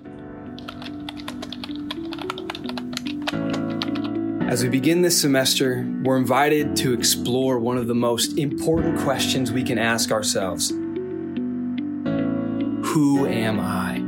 As we begin this semester, we're invited to explore one of the most important questions we can ask ourselves. Who am I?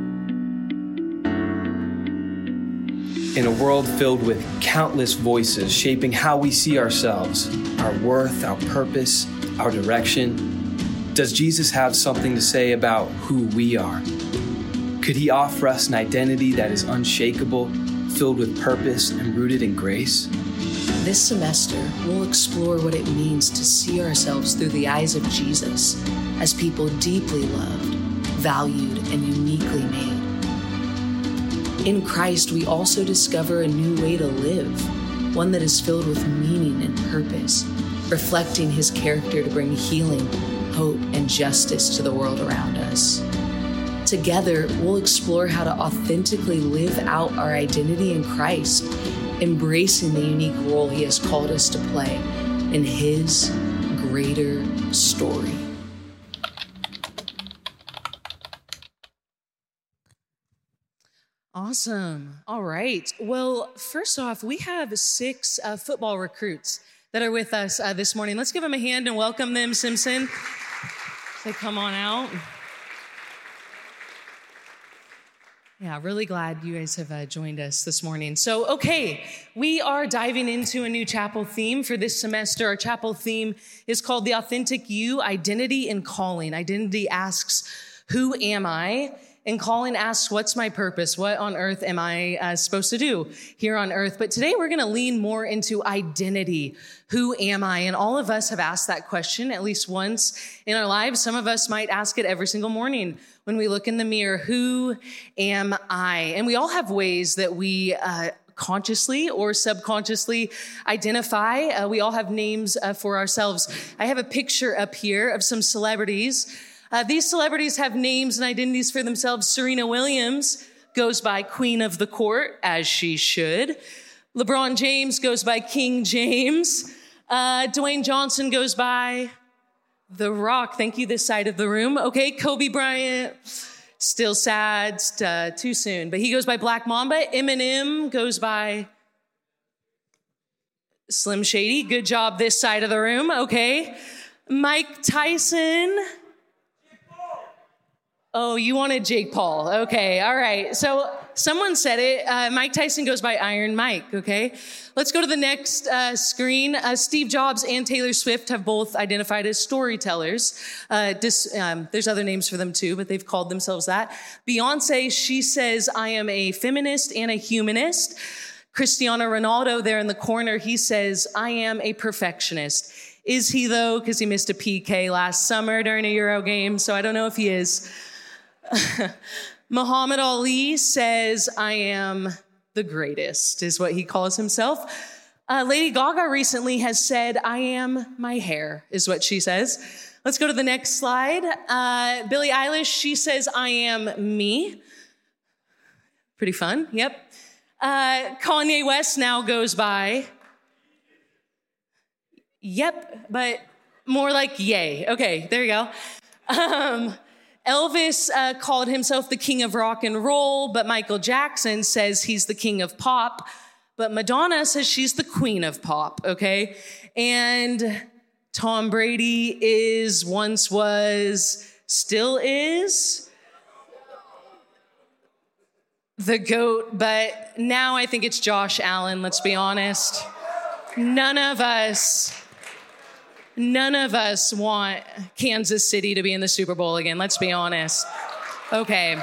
In a world filled with countless voices shaping how we see ourselves, our worth, our purpose, our direction, does Jesus have something to say about who we are? Could he offer us an identity that is unshakable, filled with purpose and rooted in grace? This semester, we'll explore what it means to see ourselves through the eyes of Jesus as people deeply loved, valued, and uniquely made. In Christ, we also discover a new way to live, one that is filled with meaning and purpose, reflecting his character to bring healing, hope, and justice to the world around us. Together, we'll explore how to authentically live out our identity in Christ, embracing the unique role he has called us to play in his greater story. Awesome. All right. Well, first off, we have 6 football recruits that are with us this morning. Let's give them a hand and welcome them, Simpson. Say, come on out. Yeah, really glad you guys have joined us this morning. So, okay, we are diving into a new chapel theme for this semester. Our chapel theme is called The Authentic You, Identity and Calling. Identity asks, who am I? And calling asks, what's my purpose? What on earth am I supposed to do here on earth? But today we're going to lean more into identity. Who am I? And all of us have asked that question at least once in our lives. Some of us might ask it every single morning when we look in the mirror. Who am I? And we all have ways that we consciously or subconsciously identify. We all have names for ourselves. I have a picture up here of some celebrities. These celebrities have names and identities for themselves. Serena Williams goes by Queen of the Court, as she should. LeBron James goes by King James. Dwayne Johnson goes by The Rock. Thank you, this side of the room. Okay, Kobe Bryant, still sad, too soon. But he goes by Black Mamba. Eminem goes by Slim Shady. Good job, this side of the room. Okay. Mike Tyson. Oh, you wanted Jake Paul. Okay, all right. So someone said it. Mike Tyson goes by Iron Mike, okay? Let's go to the next screen. Steve Jobs and Taylor Swift have both identified as storytellers. There's other names for them too, but they've called themselves that. Beyonce, she says, I am a feminist and a humanist. Cristiano Ronaldo there in the corner, he says, I am a perfectionist. Is he though? Because he missed a PK last summer during a Euro game, so I don't know if he is. Muhammad Ali says, I am the greatest, is what he calls himself. Lady Gaga recently has said, I am my hair, is what she says. Let's go to the next slide. Billie Eilish, she says, I am me. Pretty fun, yep. Kanye West now goes by, yep, but more like yay. Okay, there you go. Elvis called himself the king of rock and roll, but Michael Jackson says he's the king of pop. But Madonna says she's the queen of pop, okay? And Tom Brady is, once was, still is the GOAT, but now I think it's Josh Allen, let's be honest. None of us want Kansas City to be in the Super Bowl again. Let's be honest. Okay.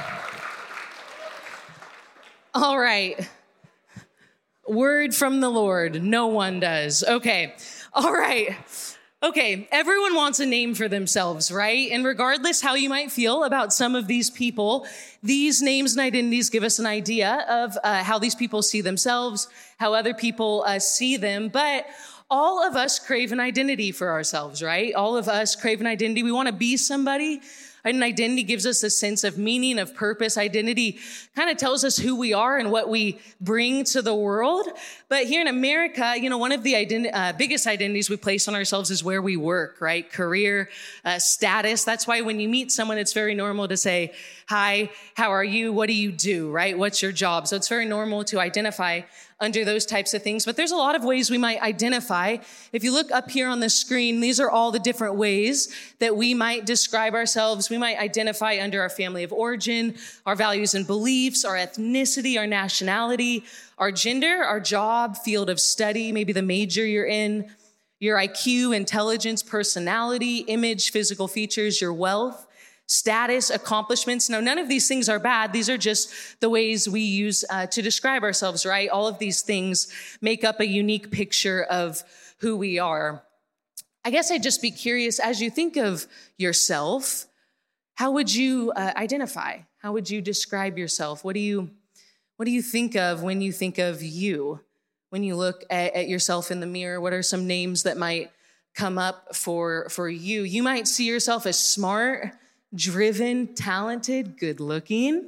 All right. Word from the Lord. No one does. Okay. All right. Okay. Everyone wants a name for themselves, right? And regardless how you might feel about some of these people, these names and identities give us an idea of how these people see themselves, how other people see them. But all of us crave an identity for ourselves, right? All of us crave an identity. We want to be somebody. And identity gives us a sense of meaning, of purpose. Identity kind of tells us who we are and what we bring to the world. But here in America, one of the biggest identities we place on ourselves is where we work, right? Career, status. That's why when you meet someone, it's very normal to say, hi, how are you? What do you do, right? What's your job? So it's very normal to identify under those types of things. But there's a lot of ways we might identify. If you look up here on the screen, these are all the different ways that we might describe ourselves. We might identify under our family of origin, our values and beliefs, our ethnicity, our nationality, our gender, our job, field of study, maybe the major you're in, your IQ, intelligence, personality, image, physical features, your wealth, status, accomplishments. Now, none of these things are bad. These are just the ways we use to describe ourselves, right? All of these things make up a unique picture of who we are. I guess I'd just be curious, as you think of yourself, how would you identify? How would you describe yourself? What do you think of when you think of you? When you look at yourself in the mirror, what are some names that might come up for you? You might see yourself as smart, driven, talented, good-looking,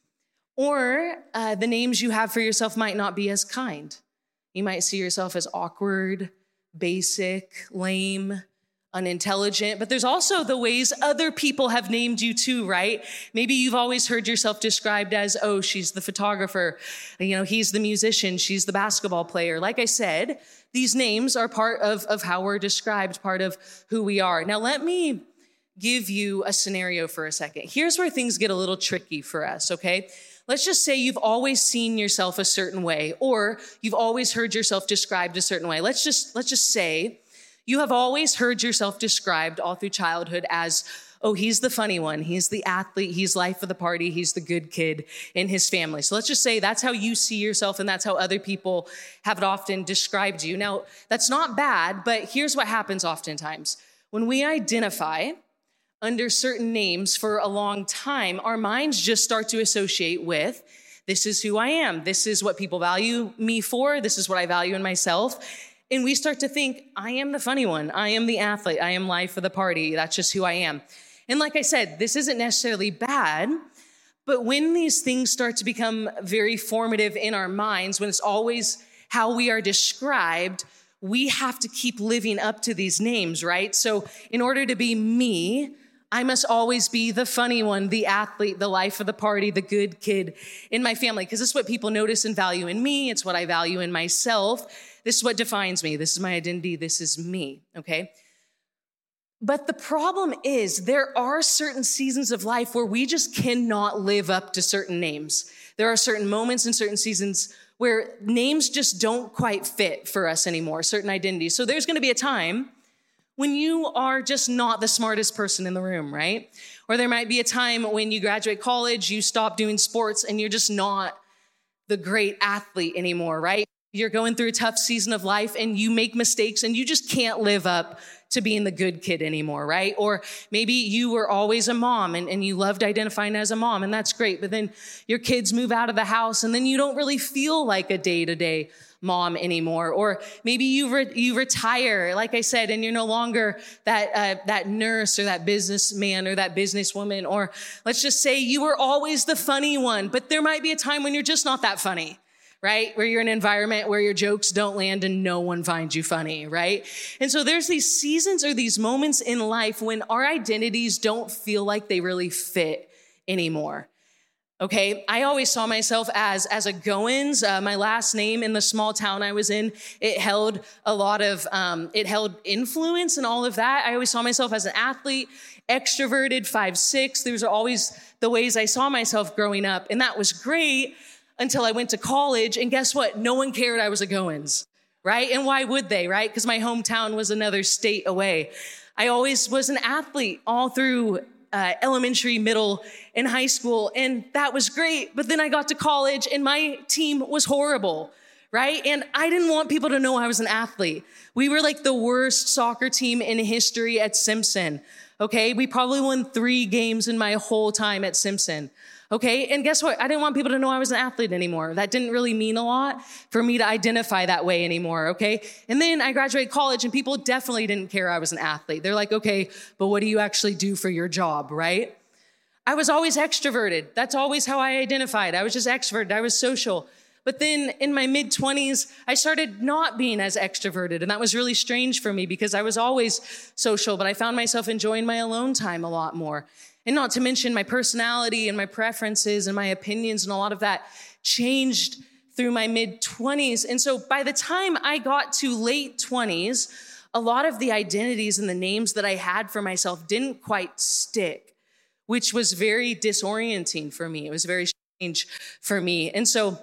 or the names you have for yourself might not be as kind. You might see yourself as awkward, basic, lame, unintelligent, but there's also the ways other people have named you too, right? Maybe you've always heard yourself described as, oh, she's the photographer, he's the musician, she's the basketball player. Like I said, these names are part of how we're described, part of who we are. Now, let me give you a scenario for a second. Here's where things get a little tricky for us, okay? Let's just say you've always seen yourself a certain way, or you've always heard yourself described a certain way. Let's just say you have always heard yourself described all through childhood as, oh, he's the funny one, he's the athlete, he's life of the party, he's the good kid in his family. So let's just say that's how you see yourself, and that's how other people have often described you. Now, that's not bad, but here's what happens oftentimes. When we identify under certain names for a long time, our minds just start to associate with, this is who I am, this is what people value me for, this is what I value in myself. And we start to think, I am the funny one, I am the athlete, I am life of the party, that's just who I am. And like I said, this isn't necessarily bad, but when these things start to become very formative in our minds, when it's always how we are described, we have to keep living up to these names, right? So in order to be me, I must always be the funny one, the athlete, the life of the party, the good kid in my family, because this is what people notice and value in me. It's what I value in myself. This is what defines me. This is my identity. This is me, okay? But the problem is there are certain seasons of life where we just cannot live up to certain names. There are certain moments and certain seasons where names just don't quite fit for us anymore, certain identities. So there's going to be a time when you are just not the smartest person in the room, right? Or there might be a time when you graduate college, you stop doing sports, and you're just not the great athlete anymore, right? You're going through a tough season of life and you make mistakes and you just can't live up to being the good kid anymore, right? Or maybe you were always a mom and you loved identifying as a mom, and that's great, but then your kids move out of the house and then you don't really feel like a day-to-day mom anymore. Or maybe you retire, like I said, and you're no longer that nurse or that businessman or that businesswoman. Or let's just say you were always the funny one, but there might be a time when you're just not that funny, right? Where you're in an environment where your jokes don't land and no one finds you funny, right? And so there's these seasons or these moments in life when our identities don't feel like they really fit anymore. Okay, I always saw myself as a Goins. My last name in the small town I was in, it held a lot of, it held influence and all of that. I always saw myself as an athlete, extroverted, 5'6". These are always the ways I saw myself growing up. And that was great until I went to college. And guess what? No one cared I was a Goins, right? And why would they, right? Because my hometown was another state away. I always was an athlete all through elementary, middle, and high school, and that was great. But then I got to college, and my team was horrible, right? And I didn't want people to know I was an athlete. We were like the worst soccer team in history at Simpson, okay? We probably won 3 games in my whole time at Simpson, okay? And guess what? I didn't want people to know I was an athlete anymore. That didn't really mean a lot for me to identify that way anymore, okay? And then I graduated college, and people definitely didn't care I was an athlete. They're like, okay, but what do you actually do for your job, right? I was always extroverted. That's always how I identified. I was just extroverted. I was social. But then in my mid-20s, I started not being as extroverted. And that was really strange for me because I was always social, but I found myself enjoying my alone time a lot more. And not to mention my personality and my preferences and my opinions and a lot of that changed through my mid-20s. And so by the time I got to late 20s, a lot of the identities and the names that I had for myself didn't quite stick, which was very disorienting for me. It was very strange for me. And so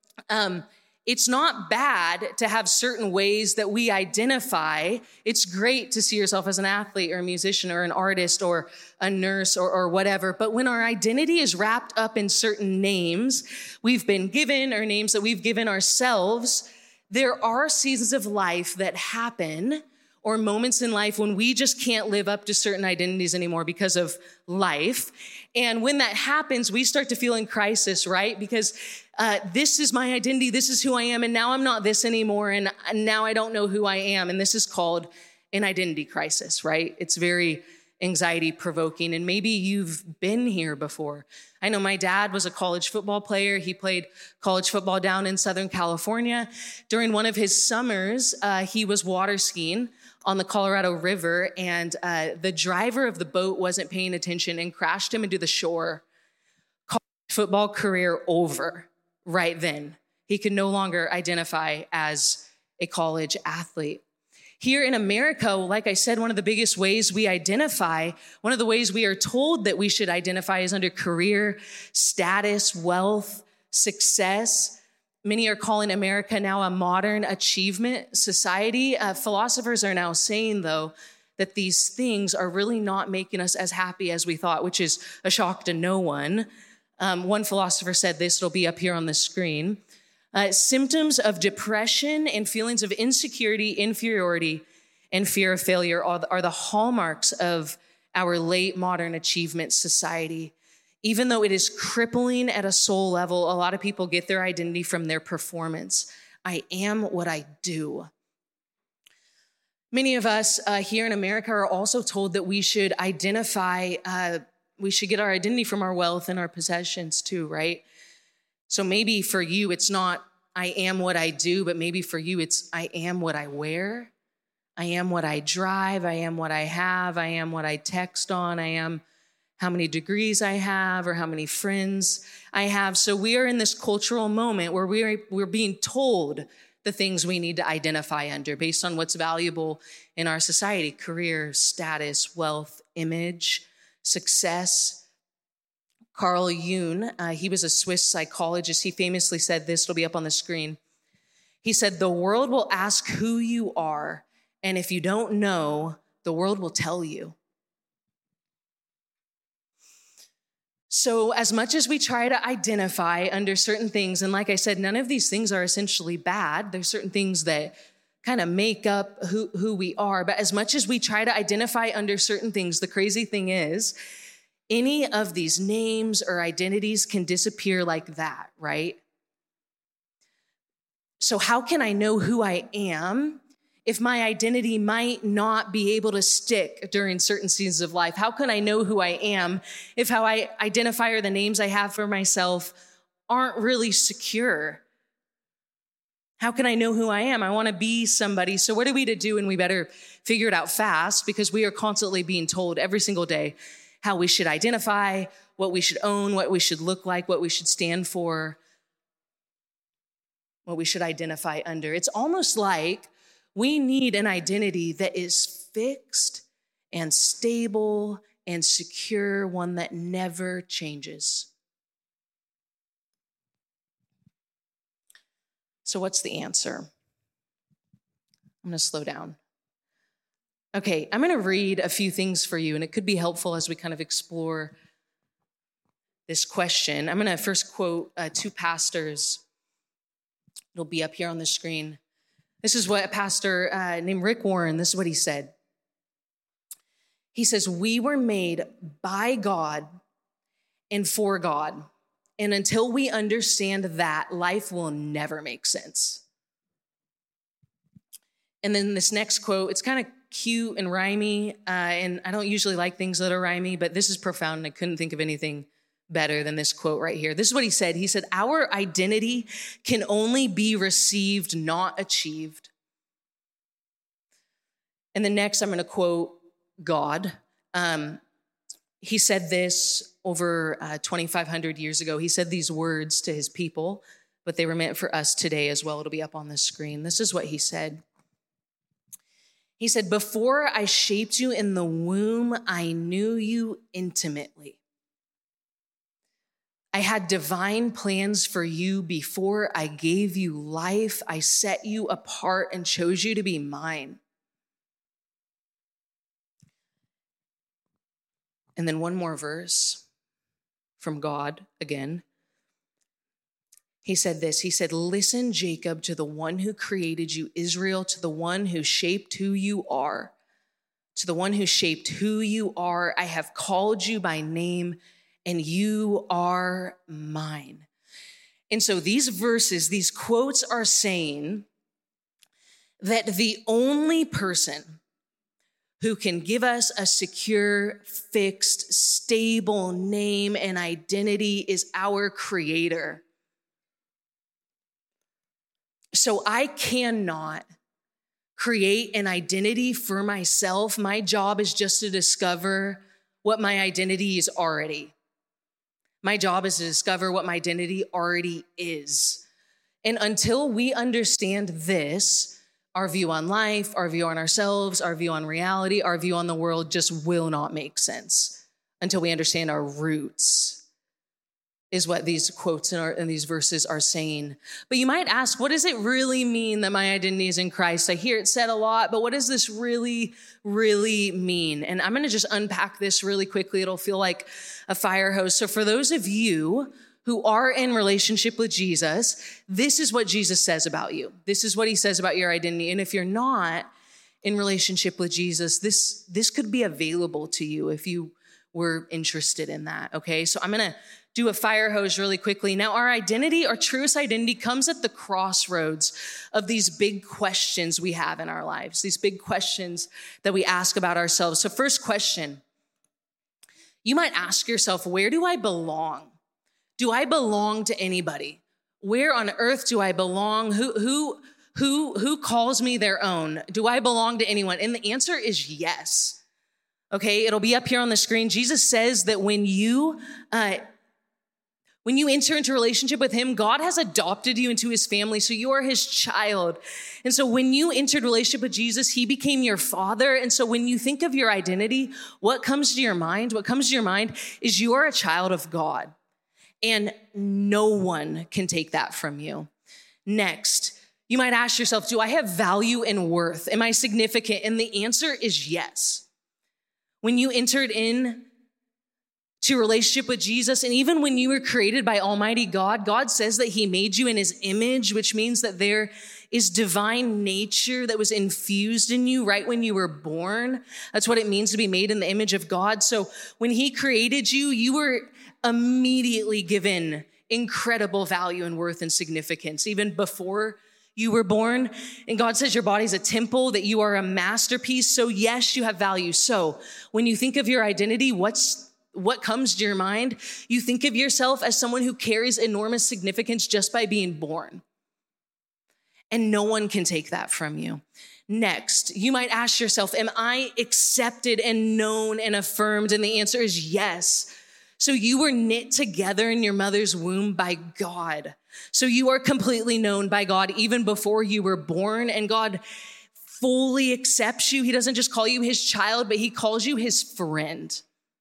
it's not bad to have certain ways that we identify. It's great to see yourself as an athlete or a musician or an artist or a nurse or whatever. But when our identity is wrapped up in certain names we've been given or names that we've given ourselves, there are seasons of life that happen or moments in life when we just can't live up to certain identities anymore because of life. And when that happens, we start to feel in crisis, right? Because this is my identity, this is who I am, and now I'm not this anymore, and now I don't know who I am. And this is called an identity crisis, right? It's very anxiety provoking, and maybe you've been here before. I know my dad was a college football player. He played college football down in Southern California. During one of his summers, he was water skiing on the Colorado River, and the driver of the boat wasn't paying attention and crashed him into the shore. College football career over right then. He could no longer identify as a college athlete. Here in America, like I said, one of the biggest ways we identify, one of the ways we are told that we should identify is under career, status, wealth, success. Many are calling America now a modern achievement society. Philosophers are now saying, though, that these things are really not making us as happy as we thought, which is a shock to no one. One philosopher said this, it'll be up here on the screen. Symptoms of depression and feelings of insecurity, inferiority, and fear of failure are the hallmarks of our late modern achievement society. Even though it is crippling at a soul level, a lot of people get their identity from their performance. I am what I do. Many of us here in America are also told that we should identify, we should get our identity from our wealth and our possessions too, right? So maybe for you, it's not, I am what I do, but maybe for you, it's, I am what I wear. I am what I drive. I am what I have. I am what I text on. I am how many degrees I have or how many friends I have. So we are in this cultural moment where we're being told the things we need to identify under based on what's valuable in our society: career, status, wealth, image, success. Carl Jung, he was a Swiss psychologist. He famously said this, it'll be up on the screen. He said, "The world will ask who you are, and if you don't know, the world will tell you." So as much as we try to identify under certain things, and like I said, none of these things are essentially bad. There's certain things that kind of make up who we are. But as much as we try to identify under certain things, the crazy thing is, any of these names or identities can disappear like that, right? So how can I know who I am if my identity might not be able to stick during certain seasons of life? How can I know who I am if how I identify or the names I have for myself aren't really secure? How can I know who I am? I want to be somebody. So what are we to do? And we better figure it out fast, because we are constantly being told every single day how we should identify, what we should own, what we should look like, what we should stand for, what we should identify under. It's almost like we need an identity that is fixed and stable and secure, one that never changes. So what's the answer? I'm going to slow down. Okay, I'm going to read a few things for you, and it could be helpful as we kind of explore this question. I'm going to first quote two pastors. It'll be up here on the screen. This is what a pastor named Rick Warren, this is what he said. He says, "We were made by God and for God. And until we understand that, life will never make sense." And then this next quote, it's kind of cute and rhymey, and I don't usually like things that are rhymey, but this is profound, and I couldn't think of anything better than this quote right here. This is what he said. He said, "Our identity can only be received, not achieved." And then next, I'm going to quote God. He said this over 2,500 years ago. He said these words to his people, but they were meant for us today as well. It'll be up on the screen. This is what he said. He said, "Before I shaped you in the womb, I knew you intimately. I had divine plans for you before I gave you life. I set you apart and chose you to be mine." And then one more verse from God again. He said this. He said, "Listen, Jacob, to the one who created you, Israel, to the one who shaped who you are. To the one who shaped who you are, I have called you by name, and you are mine." And so these verses, these quotes are saying that the only person who can give us a secure, fixed, stable name and identity is our Creator. So I cannot create an identity for myself. My job is just to discover what my identity is already. My job is to discover what my identity already is. And until we understand this, our view on life, our view on ourselves, our view on reality, our view on the world just will not make sense until we understand our roots, is what these quotes and these verses are saying. But you might ask, what does it really mean that my identity is in Christ? I hear it said a lot, but what does this really, really mean? And I'm going to just unpack this really quickly. It'll feel like a fire hose. So for those of you who are in relationship with Jesus, this is what Jesus says about you. This is what he says about your identity. And if you're not in relationship with Jesus, this could be available to you if you were interested in that, okay? So I'm going to do a fire hose really quickly. Now, our identity, our truest identity, comes at the crossroads of these big questions we have in our lives, these big questions that we ask about ourselves. So first question, you might ask yourself, where do I belong? Do I belong to anybody? Where on earth do I belong? Who calls me their own? Do I belong to anyone? And the answer is yes. Okay, it'll be up here on the screen. Jesus says that when you enter into a relationship with him, God has adopted you into his family, so you are his child. And so when you entered relationship with Jesus, he became your father. And so when you think of your identity, what comes to your mind? What comes to your mind is you are a child of God. And no one can take that from you. Next, you might ask yourself, do I have value and worth? Am I significant? And the answer is yes. When you entered in to relationship with Jesus, and even when you were created by Almighty God, God says that he made you in his image, which means that there is divine nature that was infused in you right when you were born. That's what it means to be made in the image of God. So when he created you, you were immediately given incredible value and worth and significance, even before you were born. And God says your body's a temple, that you are a masterpiece. So yes, you have value. So when you think of your identity, what comes to your mind? You think of yourself as someone who carries enormous significance just by being born. And no one can take that from you. Next, you might ask yourself, am I accepted and known and affirmed? And the answer is yes. So you were knit together in your mother's womb by God. So you are completely known by God even before you were born, and God fully accepts you. He doesn't just call you his child, but he calls you his friend.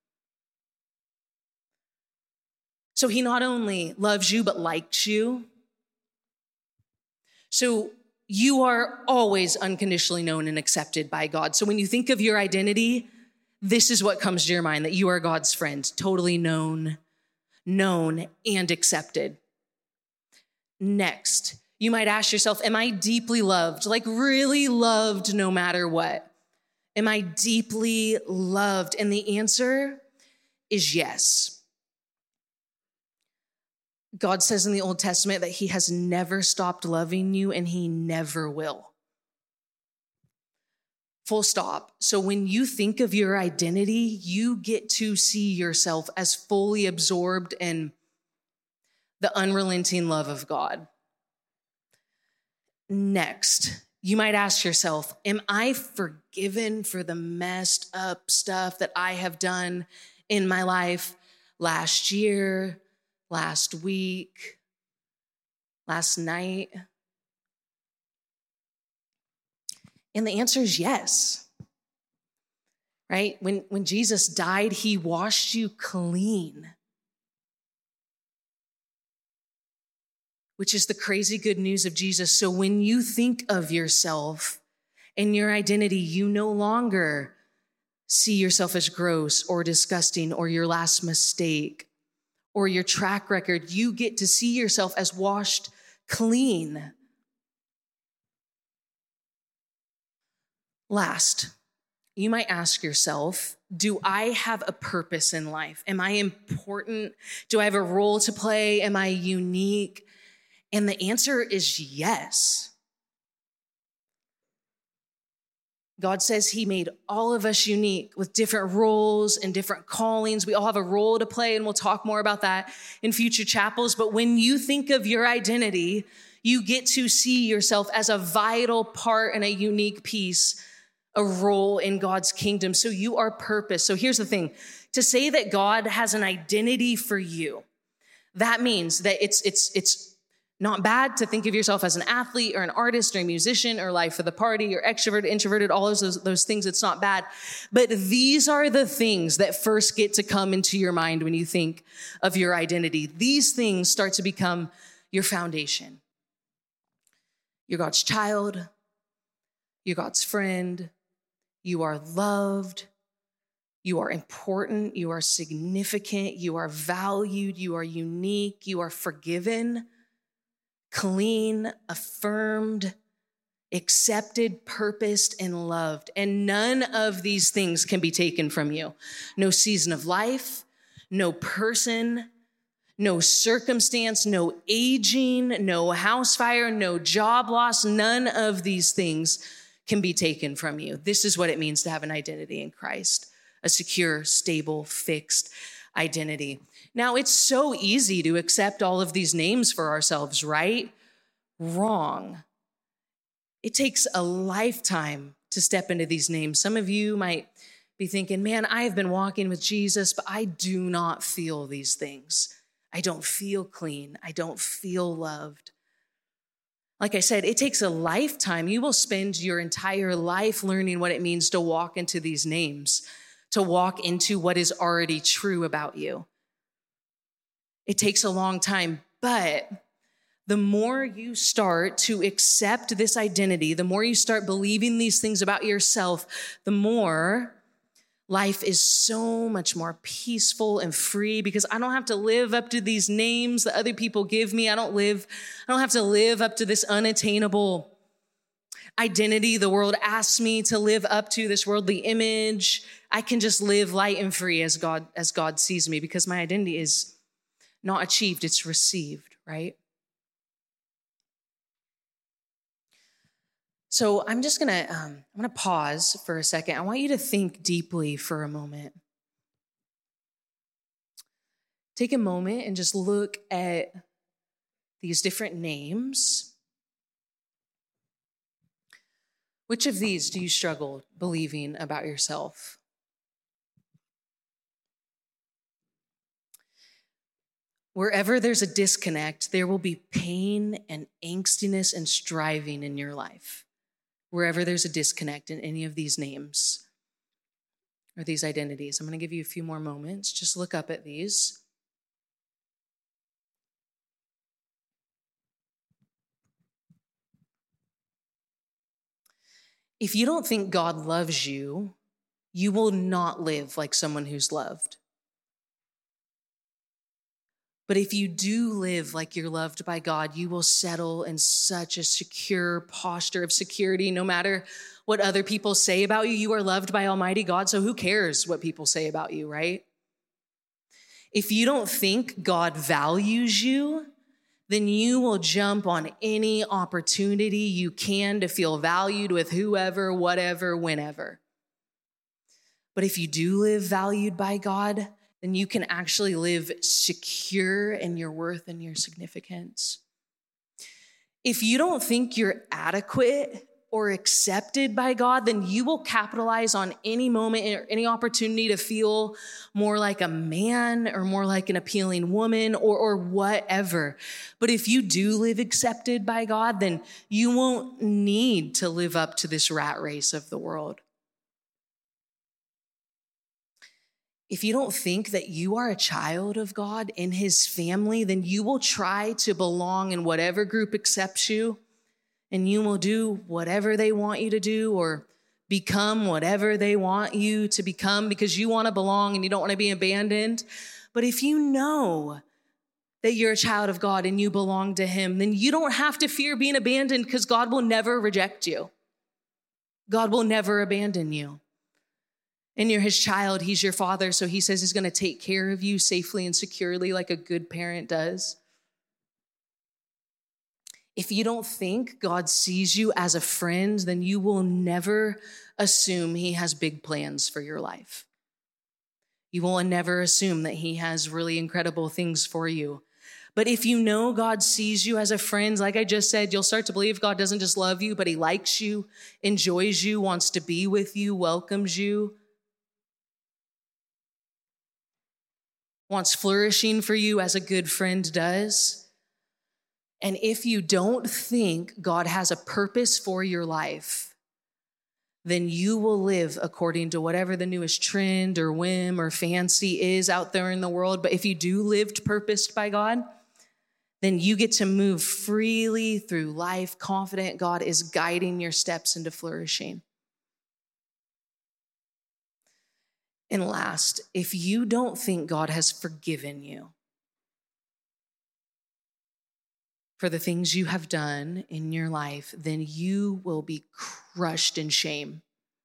So he not only loves you, but likes you. So you are always unconditionally known and accepted by God. So when you think of your identity, this is what comes to your mind, that you are God's friend, totally known and accepted. Next, you might ask yourself, am I deeply loved? Like really loved no matter what? Am I deeply loved? And the answer is yes. God says in the Old Testament that he has never stopped loving you and he never will. Full stop. So when you think of your identity, you get to see yourself as fully absorbed in the unrelenting love of God. Next, you might ask yourself, am I forgiven for the messed up stuff that I have done in my life last year, last week, last night? And the answer is yes, right? When Jesus died, he washed you clean, which is the crazy good news of Jesus. So when you think of yourself and your identity, you no longer see yourself as gross or disgusting or your last mistake or your track record. You get to see yourself as washed clean. Last, you might ask yourself, do I have a purpose in life? Am I important? Do I have a role to play? Am I unique? And the answer is yes. God says he made all of us unique with different roles and different callings. We all have a role to play, and we'll talk more about that in future chapels. But when you think of your identity, you get to see yourself as a vital part and a unique piece, a role in God's kingdom. So you are purpose. So here's the thing. To say that God has an identity for you, that means that it's not bad to think of yourself as an athlete or an artist or a musician or life of the party or extroverted, introverted, all of those things. It's not bad. But these are the things that first get to come into your mind when you think of your identity. These things start to become your foundation. You're God's child. You're God's friend. You are loved. You are important. You are significant. You are valued. You are unique. You are forgiven, clean, affirmed, accepted, purposed, and loved. And none of these things can be taken from you. No season of life, no person, no circumstance, no aging, no house fire, no job loss. None of these things can be taken from you. This is what it means to have an identity in Christ, a secure, stable, fixed identity. Now, it's so easy to accept all of these names for ourselves, right? Wrong. It takes a lifetime to step into these names. Some of you might be thinking, man, I have been walking with Jesus, but I do not feel these things. I don't feel clean. I don't feel loved. Like I said, it takes a lifetime. You will spend your entire life learning what it means to walk into these names, to walk into what is already true about you. It takes a long time, but the more you start to accept this identity, the more you start believing these things about yourself, the more life is so much more peaceful and free, because I don't have to live up to these names that other people give me. I don't have to live up to this unattainable identity the world asks me to live up to, this worldly image. I can just live light and free as God sees me, because my identity is not achieved, it's received, right? So I'm gonna pause for a second. I want you to think deeply for a moment. Take a moment and just look at these different names. Which of these do you struggle believing about yourself? Wherever there's a disconnect, there will be pain and angstiness and striving in your life. Wherever there's a disconnect in any of these names or these identities. I'm going to give you a few more moments. Just look up at these. If you don't think God loves you, you will not live like someone who's loved. But if you do live like you're loved by God, you will settle in such a secure posture of security. No matter what other people say about you, you are loved by Almighty God. So who cares what people say about you, right? If you don't think God values you, then you will jump on any opportunity you can to feel valued with whoever, whatever, whenever. But if you do live valued by God, then you can actually live secure in your worth and your significance. If you don't think you're adequate or accepted by God, then you will capitalize on any moment or any opportunity to feel more like a man or more like an appealing woman or whatever. But if you do live accepted by God, then you won't need to live up to this rat race of the world. If you don't think that you are a child of God in his family, then you will try to belong in whatever group accepts you, and you will do whatever they want you to do or become whatever they want you to become because you want to belong and you don't want to be abandoned. But if you know that you're a child of God and you belong to him, then you don't have to fear being abandoned because God will never reject you. God will never abandon you. And you're his child, he's your father, so he says he's going to take care of you safely and securely like a good parent does. If you don't think God sees you as a friend, then you will never assume he has big plans for your life. You will never assume that he has really incredible things for you. But if you know God sees you as a friend, like I just said, you'll start to believe God doesn't just love you, but he likes you, enjoys you, wants to be with you, welcomes you, wants flourishing for you as a good friend does. And if you don't think God has a purpose for your life, then you will live according to whatever the newest trend or whim or fancy is out there in the world. But if you do live purposed by God, then you get to move freely through life, confident God is guiding your steps into flourishing. And last, if you don't think God has forgiven you for the things you have done in your life, then you will be crushed in shame.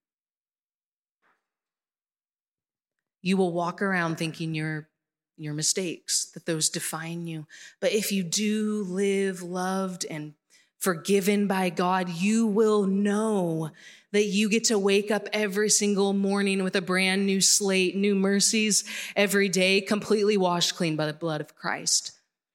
You will walk around thinking your mistakes, that those define you. But if you do live loved and forgiven by God, you will know that you get to wake up every single morning with a brand new slate, new mercies every day, completely washed clean by the blood of Christ.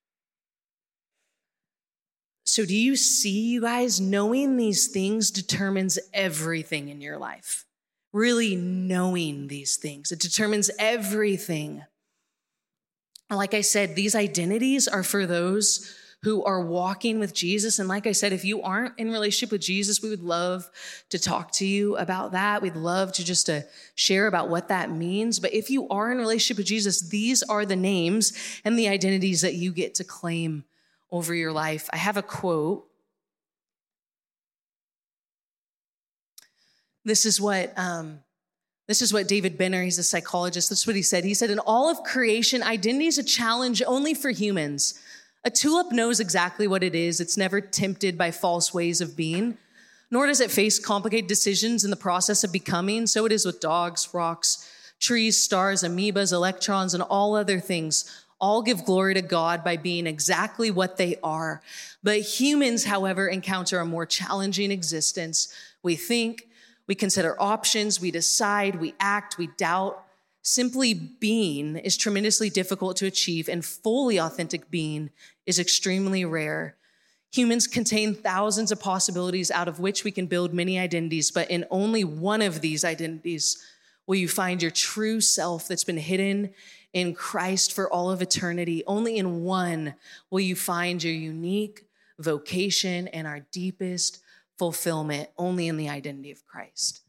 So do you see, you guys, knowing these things determines everything in your life. Really knowing these things. It determines everything. Like I said, these identities are for those who are walking with Jesus. And like I said, if you aren't in relationship with Jesus, we would love to talk to you about that. We'd love to just share about what that means. But if you are in relationship with Jesus, these are the names and the identities that you get to claim over your life. I have a quote. This is what David Benner, he's a psychologist, this is what he said. He said, in all of creation, identity is a challenge only for humans. A tulip knows exactly what it is. It's never tempted by false ways of being, nor does it face complicated decisions in the process of becoming. So it is with dogs, rocks, trees, stars, amoebas, electrons, and all other things. All give glory to God by being exactly what they are. But humans, however, encounter a more challenging existence. We think, we consider options, we decide, we act, we doubt. Simply being is tremendously difficult to achieve, and fully authentic being is extremely rare. Humans contain thousands of possibilities out of which we can build many identities, but in only one of these identities will you find your true self that's been hidden in Christ for all of eternity. Only in one will you find your unique vocation and our deepest fulfillment, only in the identity of Christ.